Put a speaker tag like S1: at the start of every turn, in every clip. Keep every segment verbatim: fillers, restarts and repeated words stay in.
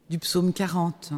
S1: du psaume quarante.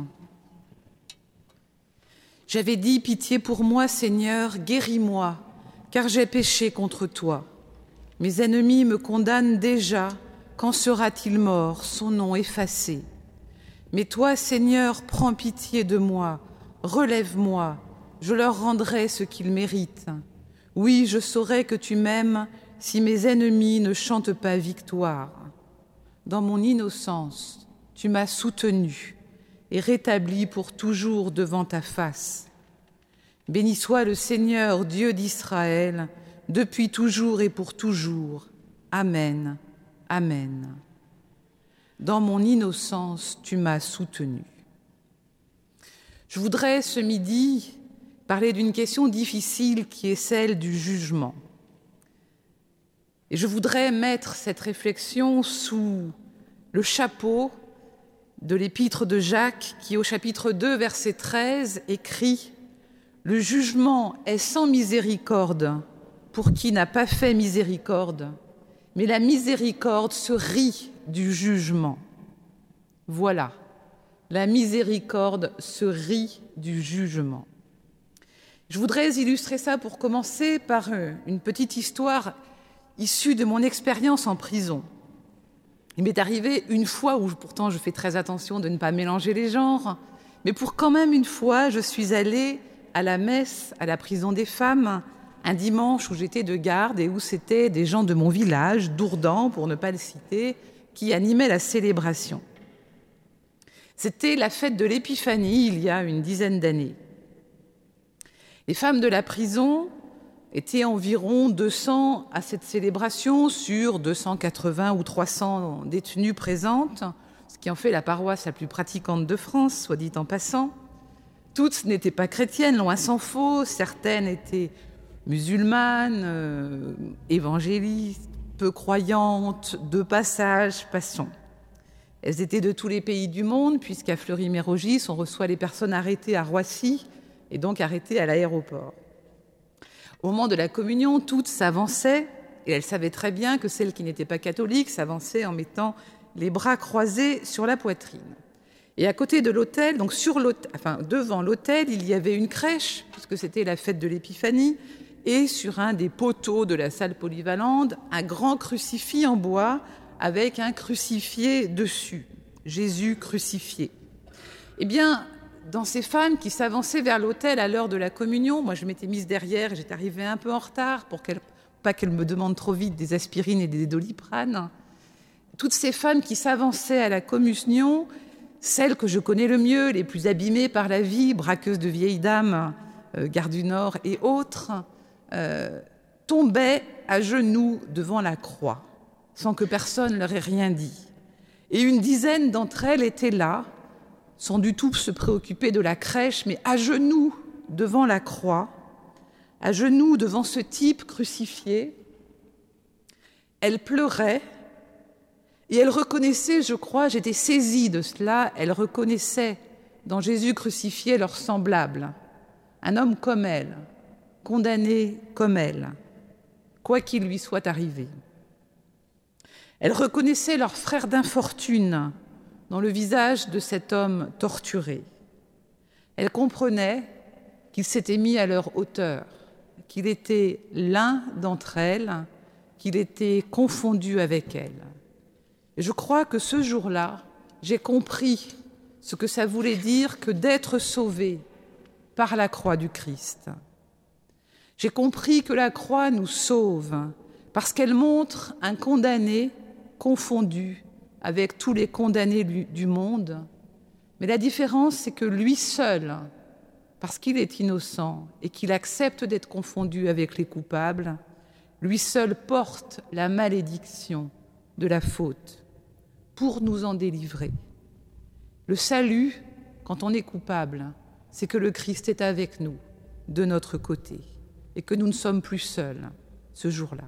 S1: J'avais dit, pitié pour moi, Seigneur, guéris-moi, car j'ai péché contre toi. Mes ennemis me condamnent déjà, quand sera-t-il mort, son nom effacé? Mais toi, Seigneur, prends pitié de moi, relève-moi, je leur rendrai ce qu'ils méritent. Oui, je saurai que tu m'aimes si mes ennemis ne chantent pas victoire. Dans mon innocence, tu m'as soutenu et rétabli pour toujours devant ta face. Béni soit le Seigneur, Dieu d'Israël, depuis toujours et pour toujours. Amen. Amen. Dans mon innocence, tu m'as soutenu. Je voudrais ce midi parler d'une question difficile qui est celle du jugement. Et je voudrais mettre cette réflexion sous le chapeau de l'épître de Jacques qui, au chapitre deux, verset treize, écrit « Le jugement est sans miséricorde pour qui n'a pas fait miséricorde, mais la miséricorde se rit du jugement. » Voilà, la miséricorde se rit du jugement. Je voudrais illustrer ça pour commencer par une petite histoire issue de mon expérience en prison. Il m'est arrivé une fois, où pourtant je fais très attention de ne pas mélanger les genres, mais pour quand même une fois, je suis allée à la messe à la prison des femmes, un dimanche où j'étais de garde et où c'était des gens de mon village, d'Ourdan pour ne pas le citer, qui animaient la célébration. C'était la fête de l'Épiphanie il y a une dizaine d'années. Les femmes de la prison étaient environ deux cents à cette célébration sur deux cent quatre-vingts ou trois cents détenues présentes, ce qui en fait la paroisse la plus pratiquante de France, soit dit en passant. Toutes n'étaient pas chrétiennes, loin s'en faut. Certaines étaient musulmanes, euh, évangélistes, peu croyantes, de passage, passons. Elles étaient de tous les pays du monde, puisqu'à Fleury-Mérogis, on reçoit les personnes arrêtées à Roissy et donc arrêtées à l'aéroport. Au moment de la communion, toutes s'avançaient, et elles savaient très bien que celles qui n'étaient pas catholiques s'avançaient en mettant les bras croisés sur la poitrine. Et à côté de l'autel, donc sur l'autel, enfin devant l'autel, il y avait une crèche, puisque c'était la fête de l'Épiphanie, et sur un des poteaux de la salle polyvalente, un grand crucifix en bois avec un crucifié dessus, Jésus crucifié. Eh bien, dans ces femmes qui s'avançaient vers l'autel à l'heure de la communion, moi je m'étais mise derrière et j'étais arrivée un peu en retard pour qu'elle, pas qu'elles me demandent trop vite des aspirines et des doliprane. Toutes ces femmes qui s'avançaient à la communion, celles que je connais le mieux, les plus abîmées par la vie, braqueuses de vieilles dames, euh, Gare du Nord et autres, euh, tombaient à genoux devant la croix, sans que personne leur ait rien dit. Et une dizaine d'entre elles étaient là, sans du tout se préoccuper de la crèche, mais à genoux devant la croix, à genoux devant ce type crucifié. Elles pleuraient et elles reconnaissaient, je crois, j'étais saisie de cela, elles reconnaissaient dans Jésus crucifié leur semblable, un homme comme elles, condamné comme elles, quoi qu'il lui soit arrivé. Elles reconnaissaient leur frère d'infortune dans le visage de cet homme torturé. Elles comprenaient qu'il s'était mis à leur hauteur, qu'il était l'un d'entre elles, qu'il était confondu avec elles. Et je crois que ce jour-là, j'ai compris ce que ça voulait dire que d'être sauvé par la croix du Christ. J'ai compris que la croix nous sauve parce qu'elle montre un condamné confondu avec tous les condamnés du monde. Mais la différence, c'est que lui seul, parce qu'il est innocent et qu'il accepte d'être confondu avec les coupables, lui seul porte la malédiction de la faute pour nous en délivrer. Le salut, quand on est coupable, c'est que le Christ est avec nous, de notre côté, et que nous ne sommes plus seuls ce jour-là.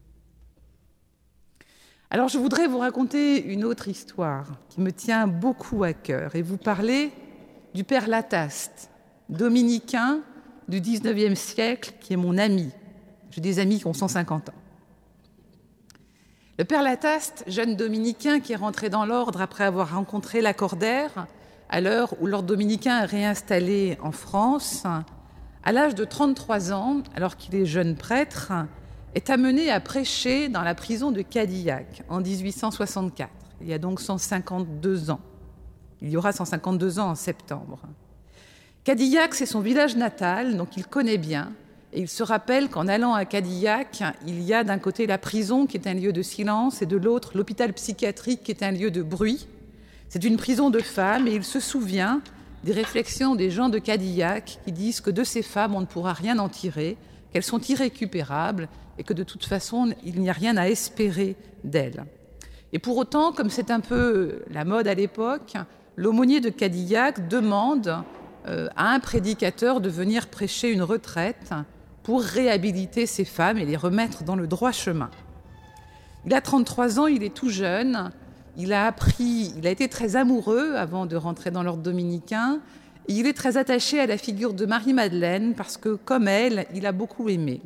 S1: Alors je voudrais vous raconter une autre histoire qui me tient beaucoup à cœur et vous parler du père Lataste, dominicain du dix-neuvième siècle, qui est mon ami. J'ai des amis qui ont cent cinquante ans. Le père Lataste, jeune dominicain qui est rentré dans l'ordre après avoir rencontré Lacordaire, à l'heure où l'ordre dominicain est réinstallé en France, à l'âge de trente-trois ans, alors qu'il est jeune prêtre, est amené à prêcher dans la prison de Cadillac en dix-huit cent soixante-quatre. Il y a donc cent cinquante-deux ans. Il y aura cent cinquante-deux ans en septembre. Cadillac, c'est son village natal, donc il connaît bien. Et il se rappelle qu'en allant à Cadillac, il y a d'un côté la prison qui est un lieu de silence et de l'autre l'hôpital psychiatrique qui est un lieu de bruit. C'est une prison de femmes et il se souvient des réflexions des gens de Cadillac qui disent que de ces femmes on ne pourra rien en tirer, qu'elles sont irrécupérables et que de toute façon il n'y a rien à espérer d'elles. Et pour autant, comme c'est un peu la mode à l'époque, l'aumônier de Cadillac demande euh, à un prédicateur de venir prêcher une retraite pour réhabiliter ces femmes et les remettre dans le droit chemin. Il a trente-trois ans, il est tout jeune, il a appris, il a été très amoureux avant de rentrer dans l'ordre dominicain, et il est très attaché à la figure de Marie-Madeleine parce que, comme elle, il a beaucoup aimé.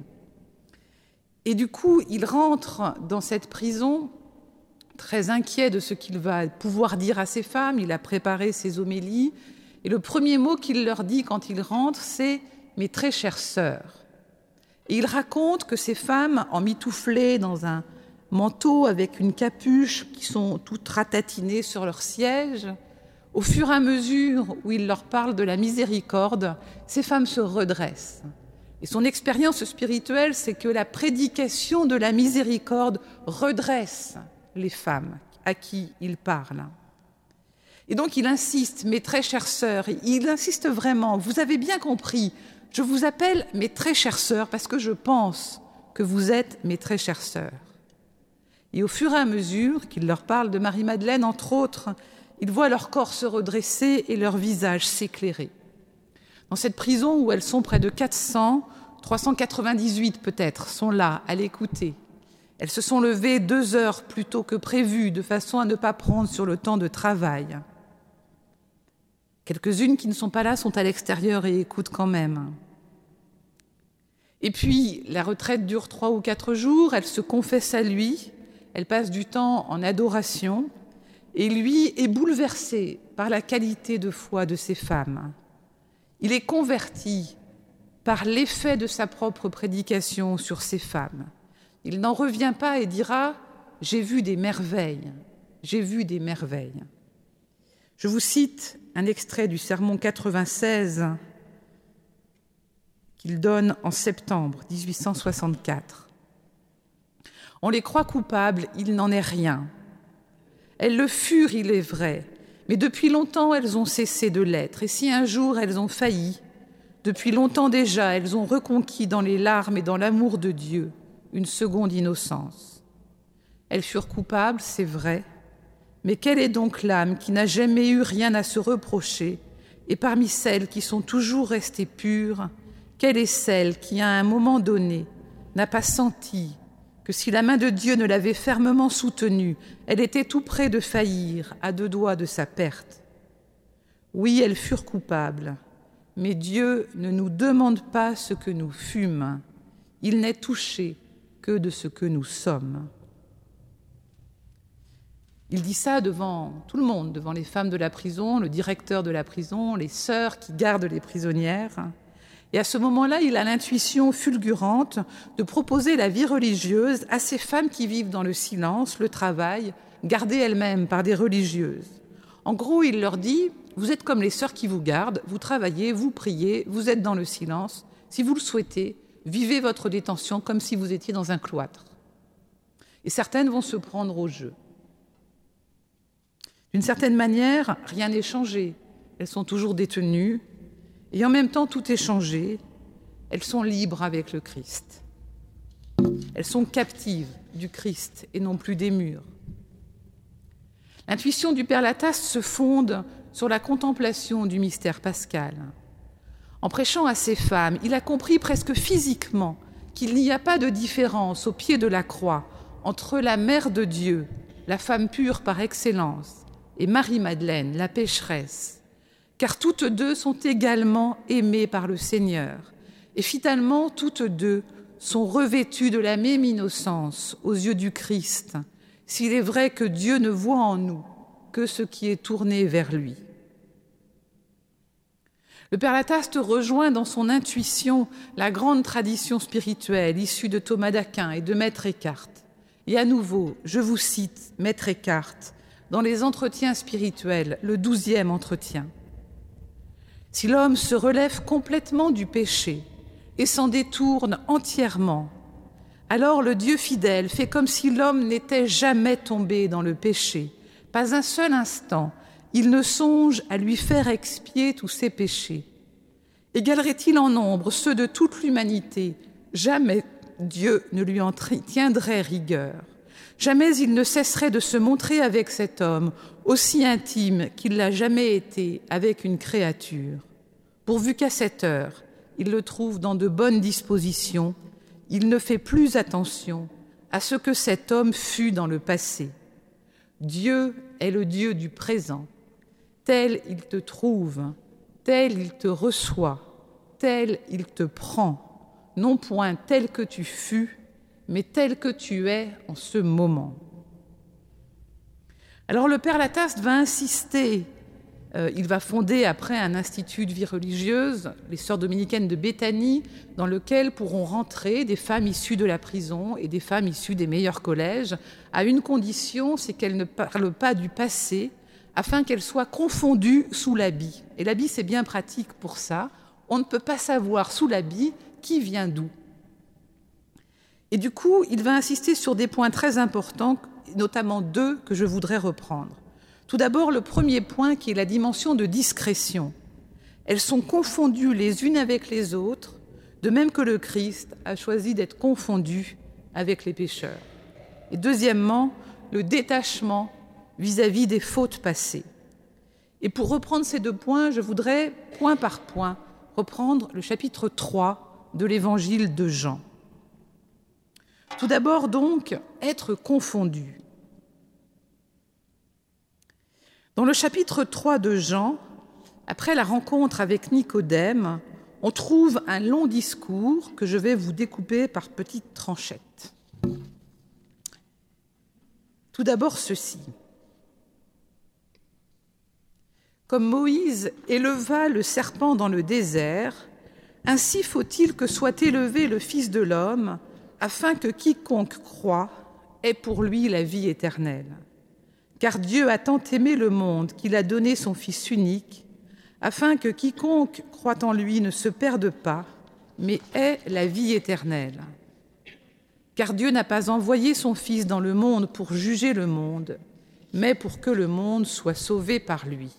S1: Et du coup, il rentre dans cette prison très inquiet de ce qu'il va pouvoir dire à ces femmes. Il a préparé ses homélies, et le premier mot qu'il leur dit quand il rentre, c'est « mes très chères sœurs ». Et il raconte que ces femmes, emmitouflées dans un manteau avec une capuche, qui sont toutes ratatinées sur leur siège, au fur et à mesure où il leur parle de la miséricorde, ces femmes se redressent. Et son expérience spirituelle, c'est que la prédication de la miséricorde redresse les femmes à qui il parle. Et donc il insiste, mes très chères sœurs, il insiste vraiment, vous avez bien compris, je vous appelle mes très chères sœurs parce que je pense que vous êtes mes très chères sœurs. Et au fur et à mesure qu'il leur parle de Marie-Madeleine, entre autres, ils voient leur corps se redresser et leur visage s'éclairer. Dans cette prison où elles sont près de quatre cents, trois cent quatre-vingt-dix-huit peut-être, sont là à l'écouter. Elles se sont levées deux heures plus tôt que prévu, de façon à ne pas prendre sur le temps de travail. Quelques-unes qui ne sont pas là sont à l'extérieur et écoutent quand même. Et puis, la retraite dure trois ou quatre jours, elle se confesse à lui, elle passe du temps en adoration, et lui est bouleversé par la qualité de foi de ces femmes. Il est converti par l'effet de sa propre prédication sur ces femmes. Il n'en revient pas et dira « J'ai vu des merveilles, j'ai vu des merveilles ». Je vous cite un extrait du sermon quatre-vingt-seize qu'il donne en septembre dix-huit cent soixante-quatre. « On les croit coupables, il n'en est rien. Elles le furent, il est vrai, mais depuis longtemps elles ont cessé de l'être. Et si un jour elles ont failli, depuis longtemps déjà elles ont reconquis dans les larmes et dans l'amour de Dieu une seconde innocence. Elles furent coupables, c'est vrai, mais quelle est donc l'âme qui n'a jamais eu rien à se reprocher, et parmi celles qui sont toujours restées pures, quelle est celle qui, à un moment donné, n'a pas senti que si la main de Dieu ne l'avait fermement soutenue, elle était tout près de faillir, à deux doigts de sa perte. Oui, elles furent coupables, mais Dieu ne nous demande pas ce que nous fûmes. Il n'est touché que de ce que nous sommes. » Il dit ça devant tout le monde, devant les femmes de la prison, le directeur de la prison, les sœurs qui gardent les prisonnières. Et à ce moment-là, il a l'intuition fulgurante de proposer la vie religieuse à ces femmes qui vivent dans le silence, le travail, gardées elles-mêmes par des religieuses. En gros, il leur dit, vous êtes comme les sœurs qui vous gardent, vous travaillez, vous priez, vous êtes dans le silence. Si vous le souhaitez, vivez votre détention comme si vous étiez dans un cloître. Et certaines vont se prendre au jeu. D'une certaine manière, rien n'est changé. Elles sont toujours détenues. Et en même temps, tout est changé. Elles sont libres avec le Christ. Elles sont captives du Christ et non plus des murs. L'intuition du Père Lataste se fonde sur la contemplation du mystère pascal. En prêchant à ces femmes, il a compris presque physiquement qu'il n'y a pas de différence au pied de la croix entre la Mère de Dieu, la femme pure par excellence, et Marie-Madeleine, la pécheresse, car toutes deux sont également aimées par le Seigneur, et finalement toutes deux sont revêtues de la même innocence aux yeux du Christ, s'il est vrai que Dieu ne voit en nous que ce qui est tourné vers lui. Le Père Lataste rejoint dans son intuition la grande tradition spirituelle issue de Thomas d'Aquin et de Maître Eckhart. Et à nouveau, je vous cite Maître Eckhart dans les Entretiens spirituels, le douzième entretien. « Si l'homme se relève complètement du péché et s'en détourne entièrement, alors le Dieu fidèle fait comme si l'homme n'était jamais tombé dans le péché. Pas un seul instant, il ne songe à lui faire expier tous ses péchés. Égalerait-il en nombre ceux de toute l'humanité? Jamais Dieu ne lui en tiendrait rigueur. Jamais il ne cesserait de se montrer avec cet homme, aussi intime qu'il l'a jamais été avec une créature. Pourvu qu'à cette heure, il le trouve dans de bonnes dispositions, il ne fait plus attention à ce que cet homme fut dans le passé. Dieu est le Dieu du présent. Tel il te trouve, tel il te reçoit, tel il te prend, non point tel que tu fus, mais tel que tu es en ce moment. » Alors le Père Lataste va insister, euh, il va fonder après un institut de vie religieuse, les Sœurs dominicaines de Béthanie, dans lequel pourront rentrer des femmes issues de la prison et des femmes issues des meilleurs collèges, à une condition, c'est qu'elles ne parlent pas du passé, afin qu'elles soient confondues sous l'habit. Et l'habit, c'est bien pratique pour ça. On ne peut pas savoir sous l'habit qui vient d'où. Et du coup, il va insister sur des points très importants, notamment deux que je voudrais reprendre. Tout d'abord, le premier point qui est la dimension de discrétion. Elles sont confondues les unes avec les autres, de même que le Christ a choisi d'être confondu avec les pécheurs. Et deuxièmement, le détachement vis-à-vis des fautes passées. Et pour reprendre ces deux points, je voudrais, point par point, reprendre le chapitre trois de l'Évangile de Jean. Tout d'abord, donc, être confondu. Dans le chapitre trois de Jean, après la rencontre avec Nicodème, on trouve un long discours que je vais vous découper par petites tranchettes. Tout d'abord, ceci. Comme Moïse éleva le serpent dans le désert, ainsi faut-il que soit élevé le Fils de l'homme, afin que quiconque croit ait pour lui la vie éternelle. Car Dieu a tant aimé le monde qu'il a donné son Fils unique, afin que quiconque croit en lui ne se perde pas, mais ait la vie éternelle. Car Dieu n'a pas envoyé son Fils dans le monde pour juger le monde, mais pour que le monde soit sauvé par lui.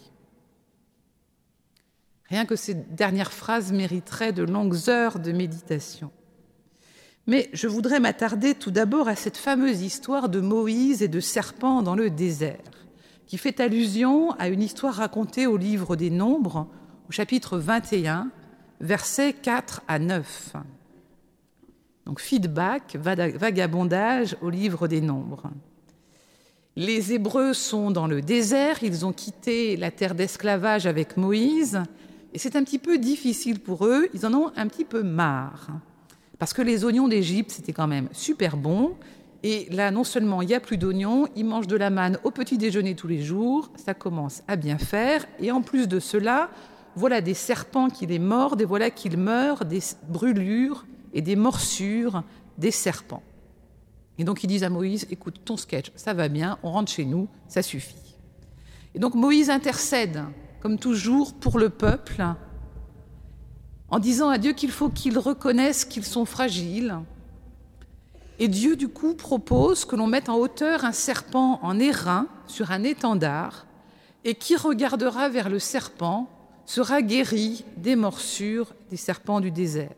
S1: Rien que ces dernières phrases mériteraient de longues heures de méditation. Mais je voudrais m'attarder tout d'abord à cette fameuse histoire de Moïse et de serpent dans le désert, qui fait allusion à une histoire racontée au livre des Nombres, au chapitre vingt et un, versets quatre à neuf. Donc feedback, vagabondage au livre des Nombres. Les Hébreux sont dans le désert, ils ont quitté la terre d'esclavage avec Moïse, et c'est un petit peu difficile pour eux, ils en ont un petit peu marre. Parce que les oignons d'Égypte, c'était quand même super bon. Et là, non seulement il n'y a plus d'oignons, ils mangent de la manne au petit déjeuner tous les jours, ça commence à bien faire. Et en plus de cela, voilà des serpents qui les mordent, et voilà qu'ils meurent des brûlures et des morsures des serpents. Et donc ils disent à Moïse, écoute, ton sketch, ça va bien, on rentre chez nous, ça suffit. Et donc Moïse intercède, comme toujours, pour le peuple, en disant à Dieu qu'il faut qu'ils reconnaissent qu'ils sont fragiles. Et Dieu, du coup, propose que l'on mette en hauteur un serpent en airain sur un étendard, et qui regardera vers le serpent sera guéri des morsures des serpents du désert.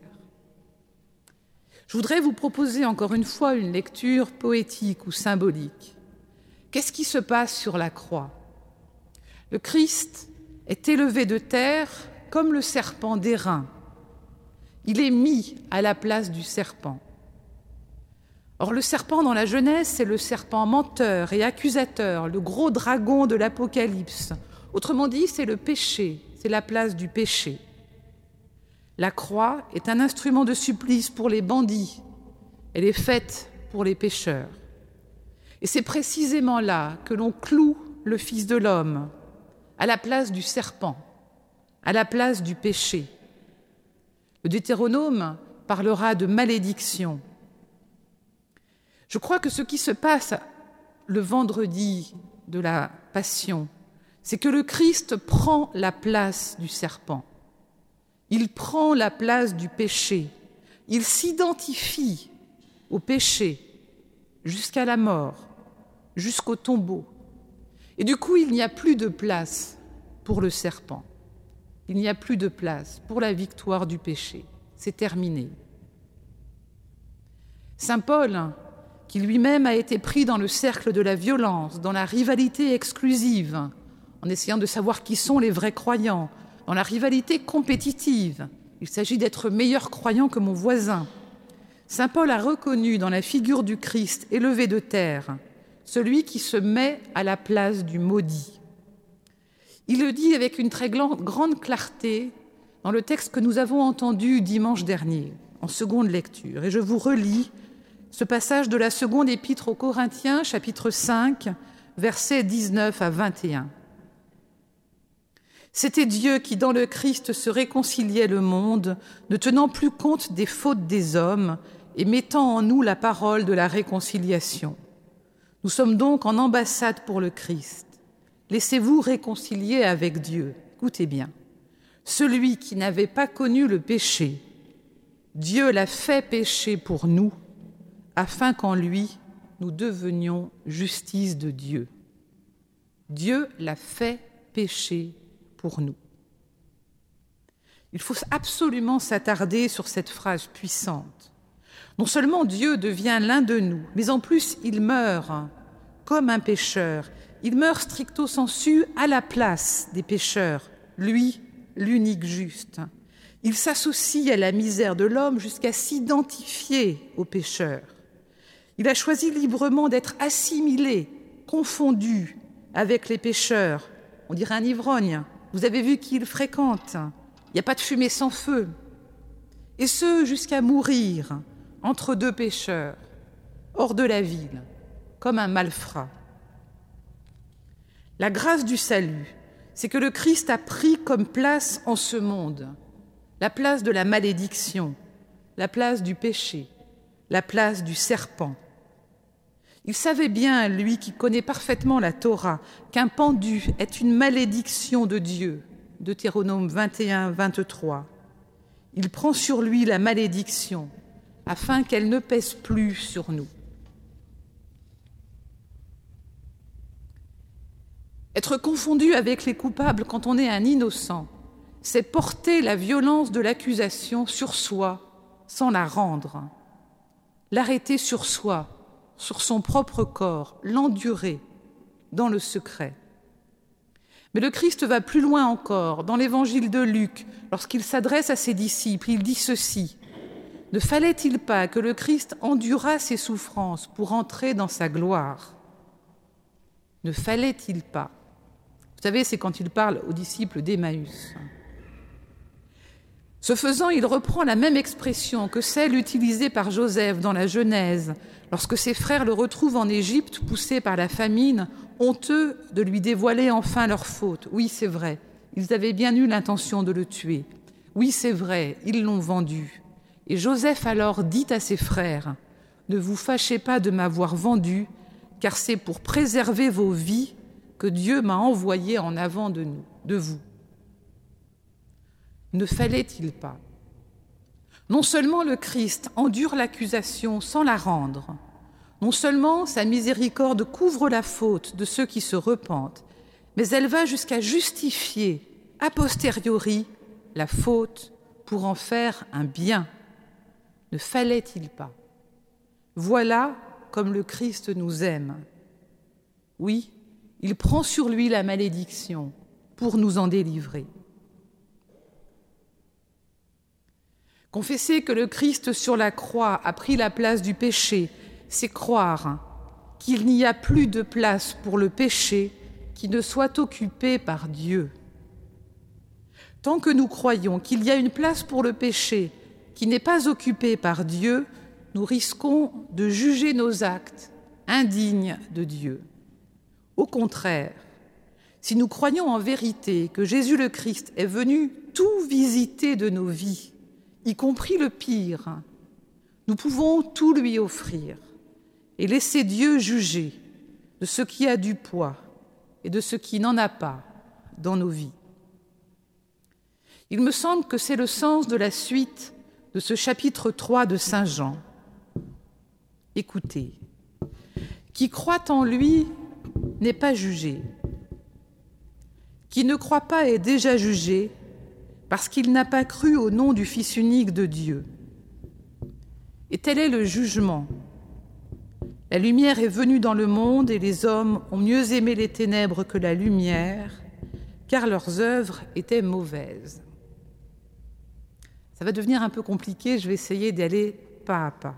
S1: Je voudrais vous proposer encore une fois une lecture poétique ou symbolique. Qu'est-ce qui se passe sur la croix? Le Christ est élevé de terre comme le serpent d'airain. Il est mis à la place du serpent. Or, le serpent dans la Genèse, c'est le serpent menteur et accusateur, le gros dragon de l'Apocalypse. Autrement dit, c'est le péché, c'est la place du péché. La croix est un instrument de supplice pour les bandits. Elle est faite pour les pécheurs. Et c'est précisément là que l'on cloue le Fils de l'homme, à la place du serpent, à la place du péché. Le Deutéronome parlera de malédiction. Je crois que ce qui se passe le vendredi de la Passion, c'est que le Christ prend la place du serpent. Il prend la place du péché. Il s'identifie au péché jusqu'à la mort, jusqu'au tombeau. Et du coup, il n'y a plus de place pour le serpent. Il n'y a plus de place pour la victoire du péché. C'est terminé. Saint Paul, qui lui-même a été pris dans le cercle de la violence, dans la rivalité exclusive, en essayant de savoir qui sont les vrais croyants, dans la rivalité compétitive, il s'agit d'être meilleur croyant que mon voisin. Saint Paul a reconnu dans la figure du Christ élevé de terre celui qui se met à la place du maudit. Il le dit avec une très grande clarté dans le texte que nous avons entendu dimanche dernier, en seconde lecture. Et je vous relis ce passage de la seconde épître aux Corinthiens, chapitre cinq, versets dix-neuf à vingt et un. C'était Dieu qui, dans le Christ, se réconciliait le monde, ne tenant plus compte des fautes des hommes et mettant en nous la parole de la réconciliation. Nous sommes donc en ambassade pour le Christ. Laissez-vous réconcilier avec Dieu. Écoutez bien. Celui qui n'avait pas connu le péché, Dieu l'a fait pécher pour nous, afin qu'en lui, nous devenions justice de Dieu. Dieu l'a fait pécher pour nous. Il faut absolument s'attarder sur cette phrase puissante. Non seulement Dieu devient l'un de nous, mais en plus il meurt comme un pécheur. Il meurt stricto sensu à la place des pécheurs, lui, l'unique juste. Il s'associe à la misère de l'homme jusqu'à s'identifier aux pécheurs. Il a choisi librement d'être assimilé, confondu avec les pécheurs. On dirait un ivrogne. Vous avez vu qui il fréquente. Il n'y a pas de fumée sans feu. Et ce, jusqu'à mourir entre deux pécheurs, hors de la ville, comme un malfrat. La grâce du salut, c'est que le Christ a pris comme place en ce monde la place de la malédiction, la place du péché, la place du serpent. Il savait bien, lui qui connaît parfaitement la Torah, qu'un pendu est une malédiction de Dieu, Deutéronome vingt et un, vingt-trois. Il prend sur lui la malédiction, afin qu'elle ne pèse plus sur nous. Être confondu avec les coupables quand on est un innocent, c'est porter la violence de l'accusation sur soi sans la rendre, l'arrêter sur soi, sur son propre corps, l'endurer dans le secret. Mais le Christ va plus loin encore. Dans l'évangile de Luc, lorsqu'il s'adresse à ses disciples, il dit ceci: « Ne fallait-il pas que le Christ endurât ses souffrances pour entrer dans sa gloire ?» Ne fallait-il pas? Vous savez, c'est quand il parle aux disciples d'Emmaüs. Ce faisant, il reprend la même expression que celle utilisée par Joseph dans la Genèse, lorsque ses frères le retrouvent en Égypte, poussés par la famine, honteux de lui dévoiler enfin leur faute. Oui, c'est vrai, ils avaient bien eu l'intention de le tuer. Oui, c'est vrai, ils l'ont vendu. Et Joseph alors dit à ses frères: « Ne vous fâchez pas de m'avoir vendu, car c'est pour préserver vos vies que Dieu m'a envoyé en avant de nous, de vous. » Ne fallait-il pas? Non seulement le Christ endure l'accusation sans la rendre, non seulement sa miséricorde couvre la faute de ceux qui se repentent, mais elle va jusqu'à justifier a posteriori la faute pour en faire un bien. Ne fallait-il pas? Voilà comme le Christ nous aime. Oui, il prend sur lui la malédiction pour nous en délivrer. Confesser que le Christ sur la croix a pris la place du péché, c'est croire qu'il n'y a plus de place pour le péché qui ne soit occupé par Dieu. Tant que nous croyons qu'il y a une place pour le péché qui n'est pas occupée par Dieu, nous risquons de juger nos actes indignes de Dieu. Au contraire, si nous croyons en vérité que Jésus le Christ est venu tout visiter de nos vies, y compris le pire, nous pouvons tout lui offrir et laisser Dieu juger de ce qui a du poids et de ce qui n'en a pas dans nos vies. Il me semble que c'est le sens de la suite de ce chapitre trois de Saint Jean. Écoutez, qui croit en lui n'est pas jugé. Qui ne croit pas est déjà jugé parce qu'il n'a pas cru au nom du Fils unique de Dieu. Et tel est le jugement. La lumière est venue dans le monde et les hommes ont mieux aimé les ténèbres que la lumière, car leurs œuvres étaient mauvaises. Ça va devenir un peu compliqué, je vais essayer d'aller pas à pas.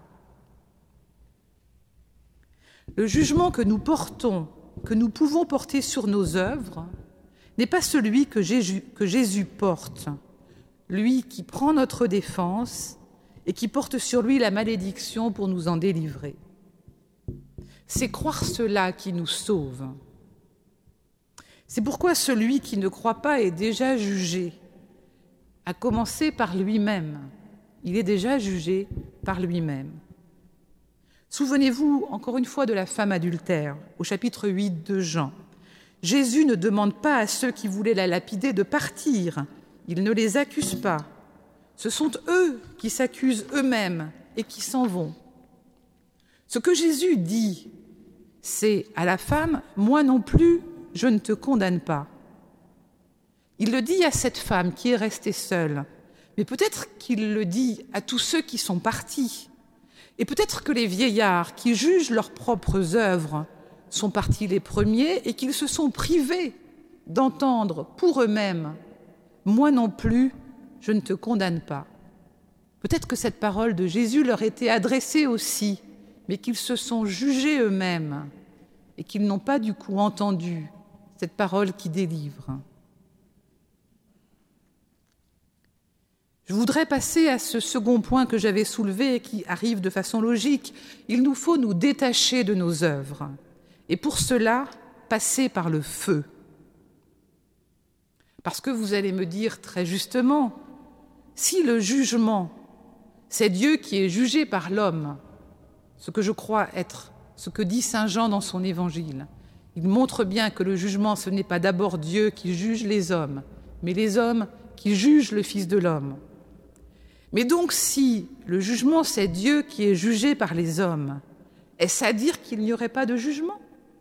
S1: Le jugement que nous portons, que nous pouvons porter sur nos œuvres, n'est pas celui que Jésus, que Jésus porte, lui qui prend notre défense et qui porte sur lui la malédiction pour nous en délivrer. C'est croire cela qui nous sauve. C'est pourquoi celui qui ne croit pas est déjà jugé, à commencer par lui-même. Il est déjà jugé par lui-même. Souvenez-vous encore une fois de la femme adultère, au chapitre huit de Jean. Jésus ne demande pas à ceux qui voulaient la lapider de partir. Il ne les accuse pas. Ce sont eux qui s'accusent eux-mêmes et qui s'en vont. Ce que Jésus dit, c'est à la femme, « Moi non plus, je ne te condamne pas ». Il le dit à cette femme qui est restée seule, mais peut-être qu'il le dit à tous ceux qui sont partis. Et peut-être que les vieillards qui jugent leurs propres œuvres sont partis les premiers et qu'ils se sont privés d'entendre pour eux-mêmes « Moi non plus, je ne te condamne pas ». Peut-être que cette parole de Jésus leur était adressée aussi, mais qu'ils se sont jugés eux-mêmes et qu'ils n'ont pas du coup entendu cette parole qui délivre. Je voudrais passer à ce second point que j'avais soulevé et qui arrive de façon logique. Il nous faut nous détacher de nos œuvres et pour cela, passer par le feu. Parce que vous allez me dire très justement, si le jugement, c'est Dieu qui est jugé par l'homme, ce que je crois être ce que dit Saint Jean dans son évangile, il montre bien que le jugement, ce n'est pas d'abord Dieu qui juge les hommes, mais les hommes qui jugent le Fils de l'homme. Mais donc, si le jugement, c'est Dieu qui est jugé par les hommes, est-ce à dire qu'il n'y aurait pas de jugement ?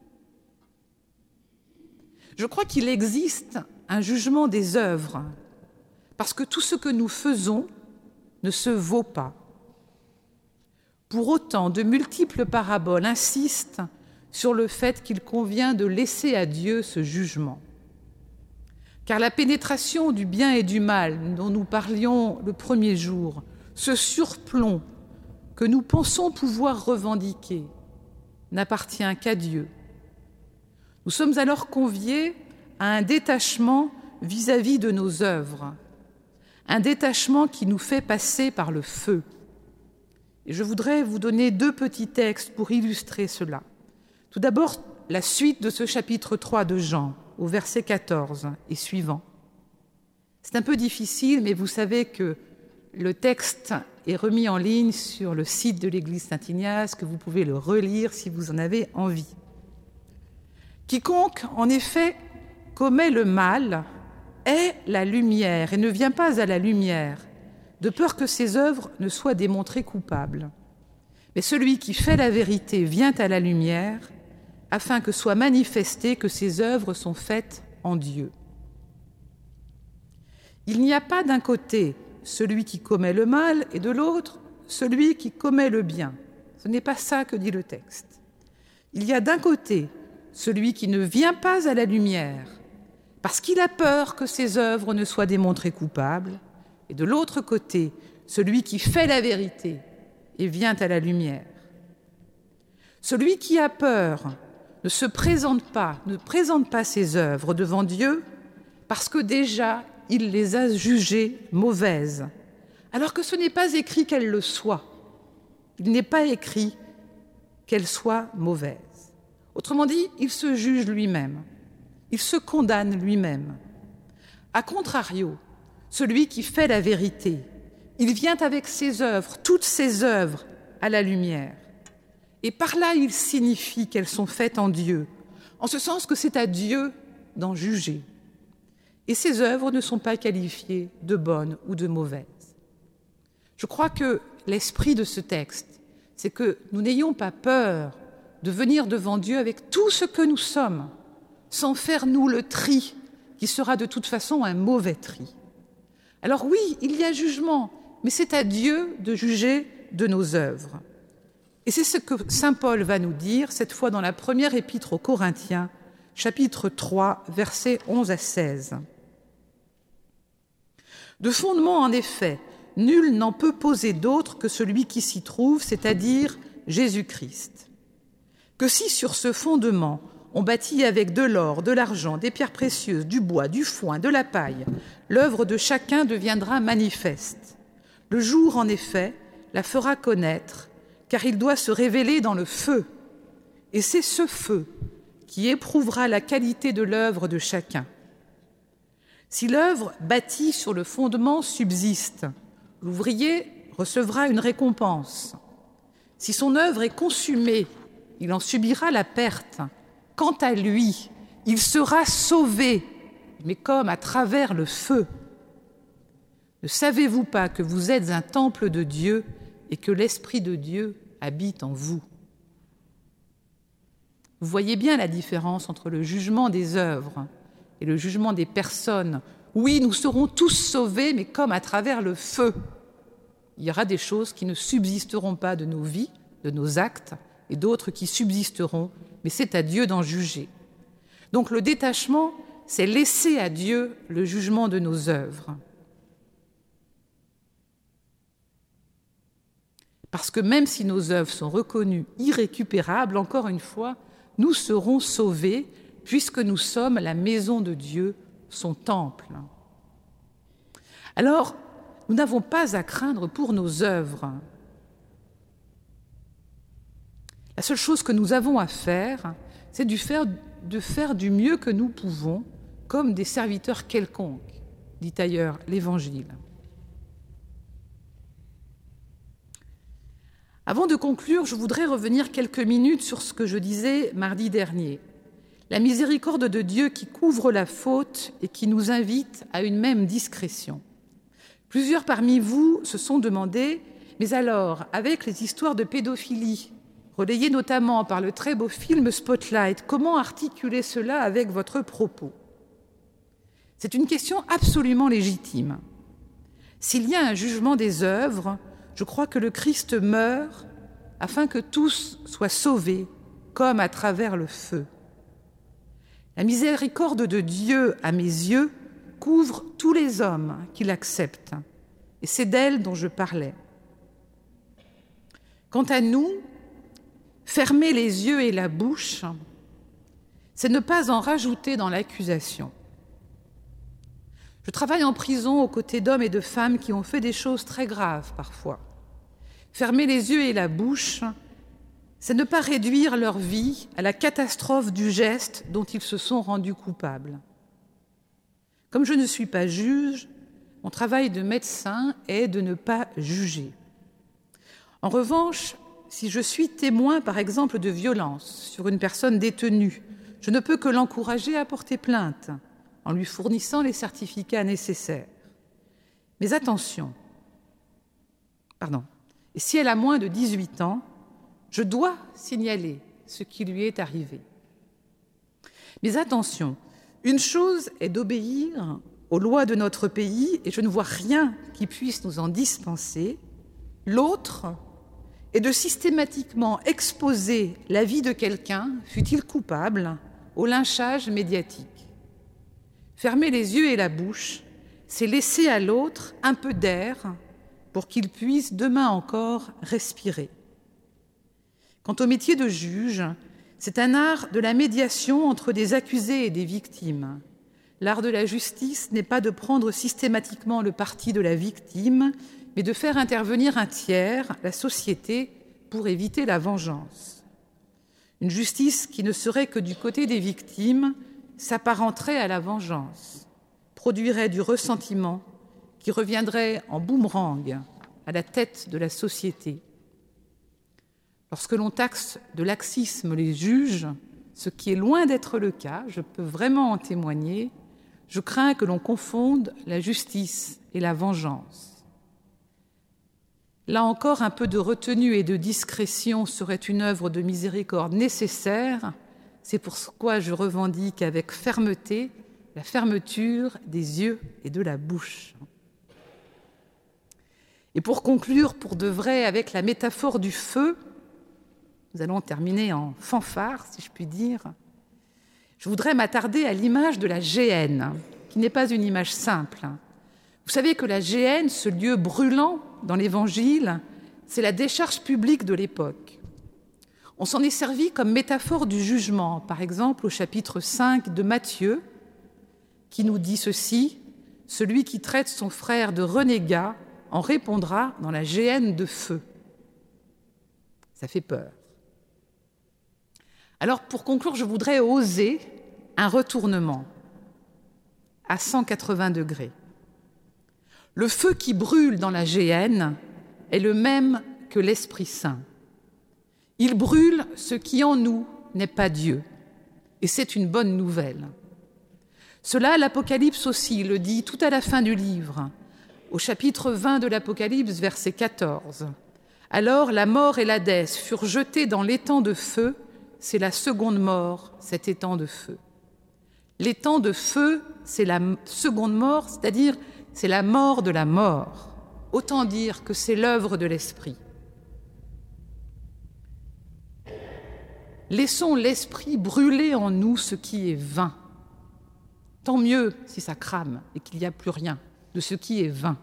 S1: Je crois qu'il existe un jugement des œuvres, parce que tout ce que nous faisons ne se vaut pas. Pour autant, de multiples paraboles insistent sur le fait qu'il convient de laisser à Dieu ce jugement. Car la pénétration du bien et du mal dont nous parlions le premier jour, ce surplomb que nous pensons pouvoir revendiquer, n'appartient qu'à Dieu. Nous sommes alors conviés à un détachement vis-à-vis de nos œuvres, un détachement qui nous fait passer par le feu. Et je voudrais vous donner deux petits textes pour illustrer cela. Tout d'abord, la suite de ce chapitre trois de Jean, au verset quatorze et suivant. C'est un peu difficile, mais vous savez que le texte est remis en ligne sur le site de l'église Saint-Ignace, que vous pouvez le relire si vous en avez envie. Quiconque, en effet, commet le mal est la lumière et ne vient pas à la lumière, de peur que ses œuvres ne soient démontrées coupables. Mais celui qui fait la vérité vient à la lumière, afin que soit manifesté que ses œuvres sont faites en Dieu. Il n'y a pas d'un côté celui qui commet le mal et de l'autre celui qui commet le bien. Ce n'est pas ça que dit le texte. Il y a d'un côté celui qui ne vient pas à la lumière parce qu'il a peur que ses œuvres ne soient démontrées coupables, et de l'autre côté celui qui fait la vérité et vient à la lumière. Celui qui a peur ne se présente pas, ne présente pas ses œuvres devant Dieu parce que déjà il les a jugées mauvaises, alors que ce n'est pas écrit qu'elles le soient. Il n'est pas écrit qu'elle soit mauvaise. Autrement dit, il se juge lui-même, il se condamne lui-même. A contrario, celui qui fait la vérité, il vient avec ses œuvres, toutes ses œuvres, à la lumière. Et par là, il signifie qu'elles sont faites en Dieu, en ce sens que c'est à Dieu d'en juger. Et ses œuvres ne sont pas qualifiées de bonnes ou de mauvaises. Je crois que l'esprit de ce texte, c'est que nous n'ayons pas peur de venir devant Dieu avec tout ce que nous sommes, sans faire nous le tri, qui sera de toute façon un mauvais tri. Alors oui, il y a jugement, mais c'est à Dieu de juger de nos œuvres. Et c'est ce que saint Paul va nous dire, cette fois dans la première épître aux Corinthiens, chapitre trois, versets onze à seize. De fondement, en effet, nul n'en peut poser d'autre que celui qui s'y trouve, c'est-à-dire Jésus-Christ. Que si sur ce fondement, on bâtit avec de l'or, de l'argent, des pierres précieuses, du bois, du foin, de la paille, l'œuvre de chacun deviendra manifeste. Le jour, en effet, la fera connaître, car il doit se révéler dans le feu. Et c'est ce feu qui éprouvera la qualité de l'œuvre de chacun. Si l'œuvre bâtie sur le fondement subsiste, l'ouvrier recevra une récompense. Si son œuvre est consumée, il en subira la perte. Quant à lui, il sera sauvé, mais comme à travers le feu. Ne savez-vous pas que vous êtes un temple de Dieu et que l'Esprit de Dieu habite en vous? Vous voyez bien la différence entre le jugement des œuvres et le jugement des personnes. Oui, nous serons tous sauvés, mais comme à travers le feu. Il y aura des choses qui ne subsisteront pas de nos vies, de nos actes, et d'autres qui subsisteront, mais c'est à Dieu d'en juger. Donc le détachement, c'est laisser à Dieu le jugement de nos œuvres. Parce que même si nos œuvres sont reconnues irrécupérables, encore une fois, nous serons sauvés, puisque nous sommes la maison de Dieu, son temple. Alors, nous n'avons pas à craindre pour nos œuvres. La seule chose que nous avons à faire, c'est de faire, de faire du mieux que nous pouvons, comme des serviteurs quelconques, dit ailleurs l'Évangile. Avant de conclure, je voudrais revenir quelques minutes sur ce que je disais mardi dernier. La miséricorde de Dieu qui couvre la faute et qui nous invite à une même discrétion. Plusieurs parmi vous se sont demandé, mais alors, avec les histoires de pédophilie, relayées notamment par le très beau film Spotlight, comment articuler cela avec votre propos? C'est une question absolument légitime. S'il y a un jugement des œuvres, je crois que le Christ meurt afin que tous soient sauvés, comme à travers le feu. La miséricorde de Dieu, à mes yeux, couvre tous les hommes qui l'acceptent, et c'est d'elle dont je parlais. Quant à nous, fermer les yeux et la bouche, c'est ne pas en rajouter dans l'accusation. Je travaille en prison aux côtés d'hommes et de femmes qui ont fait des choses très graves parfois. Fermer les yeux et la bouche, c'est ne pas réduire leur vie à la catastrophe du geste dont ils se sont rendus coupables. Comme je ne suis pas juge, mon travail de médecin est de ne pas juger. En revanche, si je suis témoin, par exemple, de violence sur une personne détenue, je ne peux que l'encourager à porter plainte en lui fournissant les certificats nécessaires. Mais attention, pardon, et si elle a moins de dix-huit ans, je dois signaler ce qui lui est arrivé. Mais attention, une chose est d'obéir aux lois de notre pays, et je ne vois rien qui puisse nous en dispenser. L'autre est de systématiquement exposer la vie de quelqu'un, fût-il coupable, au lynchage médiatique. Fermer les yeux et la bouche, c'est laisser à l'autre un peu d'air pour qu'il puisse demain encore respirer. Quant au métier de juge, c'est un art de la médiation entre des accusés et des victimes. L'art de la justice n'est pas de prendre systématiquement le parti de la victime, mais de faire intervenir un tiers, la société, pour éviter la vengeance. Une justice qui ne serait que du côté des victimes s'apparenterait à la vengeance, produirait du ressentiment qui reviendrait en boomerang à la tête de la société. Lorsque l'on taxe de laxisme les juges, ce qui est loin d'être le cas, je peux vraiment en témoigner, je crains que l'on confonde la justice et la vengeance. Là encore, un peu de retenue et de discrétion serait une œuvre de miséricorde nécessaire. C'est pourquoi je revendique avec fermeté la fermeture des yeux et de la bouche. Et pour conclure, pour de vrai, avec la métaphore du feu, nous allons terminer en fanfare, si je puis dire. Je voudrais m'attarder à l'image de la géhenne, qui n'est pas une image simple. Vous savez que la géhenne, ce lieu brûlant dans l'Évangile, c'est la décharge publique de l'époque. On s'en est servi comme métaphore du jugement, par exemple au chapitre cinq de Matthieu, qui nous dit ceci, « Celui qui traite son frère de renégat en répondra dans la géhenne de feu. » Ça fait peur. Alors, pour conclure, je voudrais oser un retournement à cent quatre-vingts degrés. Le feu qui brûle dans la géhenne est le même que l'Esprit Saint. Il brûle ce qui en nous n'est pas Dieu, et c'est une bonne nouvelle. Cela, l'Apocalypse aussi le dit tout à la fin du livre, au chapitre vingt de l'Apocalypse, verset quatorze. « Alors la mort et l'Hadès furent jetés dans l'étang de feu, c'est la seconde mort, cet étang de feu. » L'étang de feu, c'est la seconde mort, c'est-à-dire c'est la mort de la mort. Autant dire que c'est l'œuvre de l'Esprit. Laissons l'Esprit brûler en nous ce qui est vain. Tant mieux si ça crame et qu'il n'y a plus rien de ce qui est vain.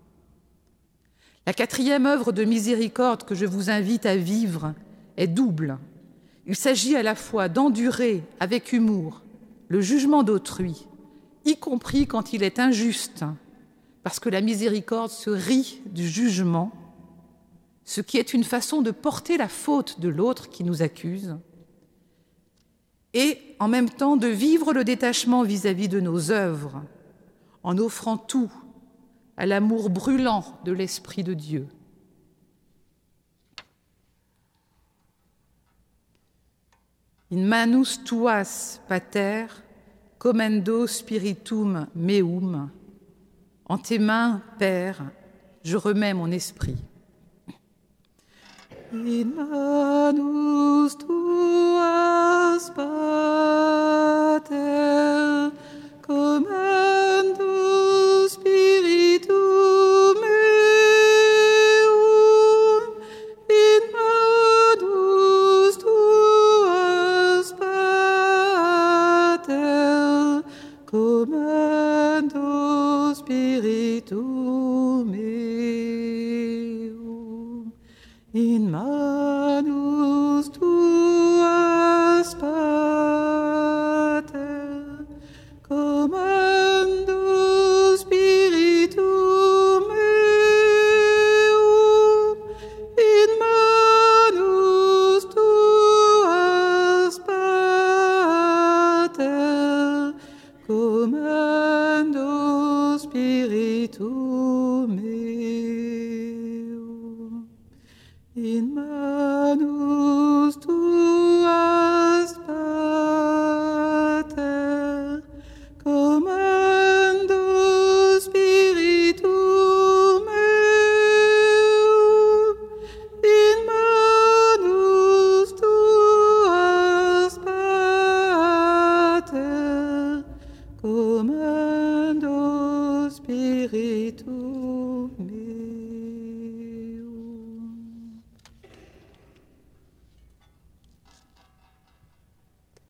S1: La quatrième œuvre de miséricorde que je vous invite à vivre est double. Il s'agit à la fois d'endurer avec humour le jugement d'autrui, y compris quand il est injuste, parce que la miséricorde se rit du jugement, ce qui est une façon de porter la faute de l'autre qui nous accuse, et en même temps de vivre le détachement vis-à-vis de nos œuvres, en offrant tout à l'amour brûlant de l'Esprit de Dieu. In manus tuas, Pater, commendo spiritum meum. En tes mains, Père, je remets mon esprit. In manus tuas, Pater, commendo spiritum meum. In manus tuas, Pater, commendo spiritum meum. In manus tuas, Pater, commendo spiritum meum. In manus tuas, Pater, commendo spiritum meum. In manus tuas, Pater, commendo spiritum meum. In manus tuas, Pater, commendo spiritum